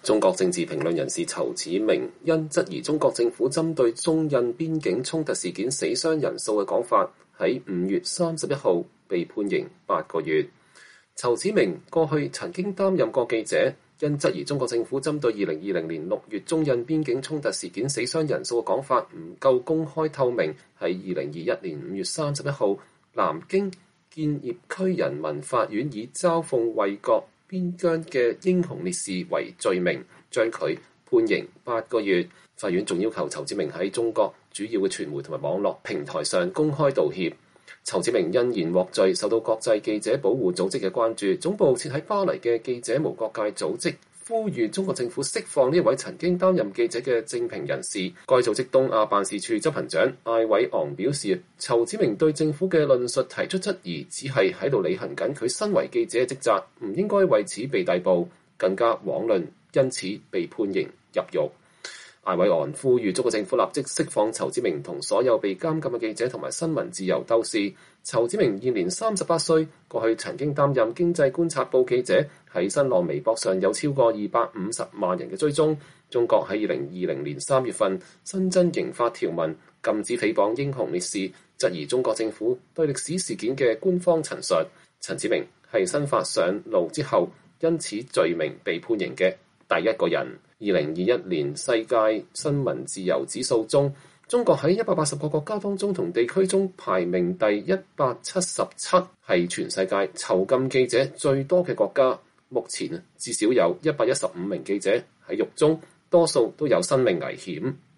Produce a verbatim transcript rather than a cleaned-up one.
中國政治評論人士仇子明因質疑中國政府針對中印邊境衝突事件死傷人數嘅講法，喺五月三十一號被判刑八個月。仇子明過去曾經擔任過記者，因質疑中國政府針對二零二零年六月中印邊境衝突事件死傷人數嘅講法唔夠公開透明，喺二零二一年五月三十一號，南京建業區人民法院以嘲諷衛國邊疆嘅英雄烈士為罪名，將佢判刑八個月。法院仲要求仇子明喺中國主要嘅傳媒同埋網絡平台上公開道歉。仇子明因言獲罪，受到國際記者保護組織嘅關注。總部設喺巴黎嘅記者無國界組織呼籲中國政府釋放呢位曾經擔任記者嘅正評人士。該組織東亞辦事處執行長艾偉昂表示，仇子明對政府嘅論述提出質疑，只係喺度履行緊佢身為記者嘅職責，唔應該為此被逮捕，更加遑論因此被判刑入獄。艾偉昂呼籲中國政府立即釋放仇子明同所有被監禁嘅記者同埋新聞自由鬥士。仇子明現年三十八歲，過去曾經擔任經濟觀察報記者，喺新浪微博上有超過二百五十萬人嘅追蹤。中國喺二零二零年三月份新增刑法條文，禁止誹謗英雄烈士，質疑中國政府對歷史事件嘅官方陳述。仇子明係新法上路之後因此罪名被判刑嘅第一個人。二零二一年世界新聞自由指數中，中國喺一百八十個國家當中同地區中排名第一百七十七，係全世界囚禁記者最多嘅國家。目前至少有一百一十五名記者喺獄中，多數都有生命危險。